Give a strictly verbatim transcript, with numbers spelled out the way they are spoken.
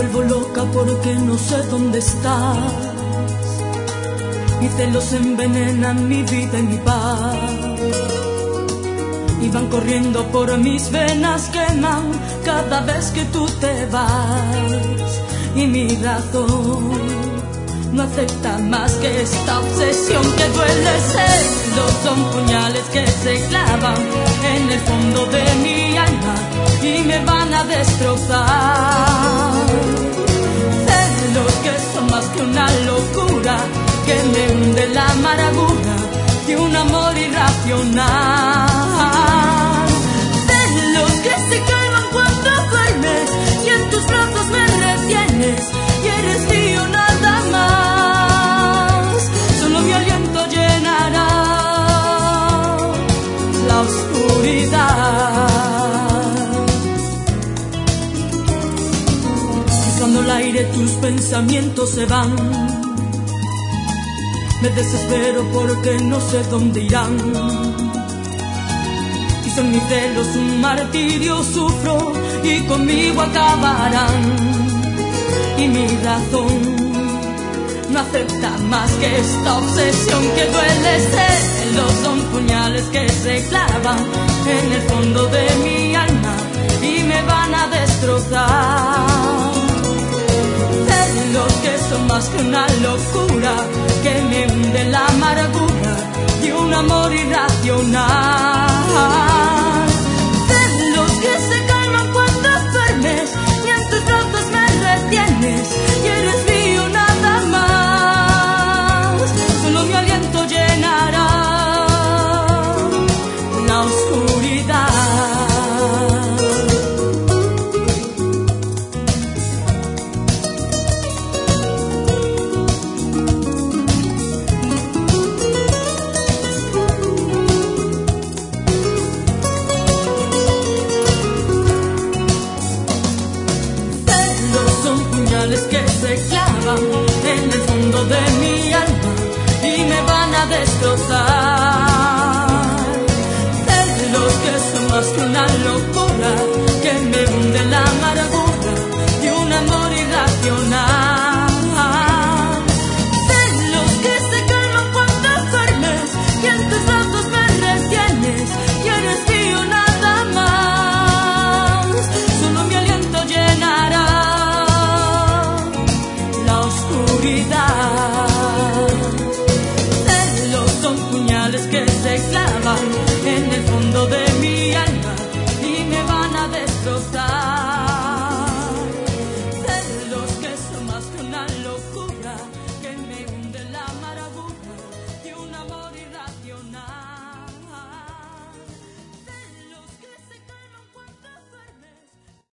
vuelvo loca porque no sé dónde estás. Mis celos envenenan mi vida y mi paz, y van corriendo por mis venas, queman cada vez que tú te vas. Y mi razón no acepta más que esta obsesión que duele. Celos son puñales que se clavan en el fondo de mi alma y me van a destrozar. Celos que son más que una locura, que me hunde la amargura de un amor irracional. Celos que se calman cuando duermes y en tus brazos me retienes y eres mío nada más. Solo mi aliento llenará la oscuridad. Pisando el aire tus pensamientos se van. Me desespero porque no sé dónde irán. Y son mis celos un martirio, sufro y conmigo acabarán. Y mi razón no acepta más que esta obsesión que duele. Celos son puñales que se clavan en el fondo de mi alma y me van a destrozar. Celos que son más que una locura, que me hunde la amargura de un amor irracional. Celos que se calman cuando duermes y en tus brazos me retienes y eres mío nada más. Solo mi aliento llenará la oscuridad. Que se clavan en el fondo de mi alma y me van a destrozar. Celos que son más que una locura,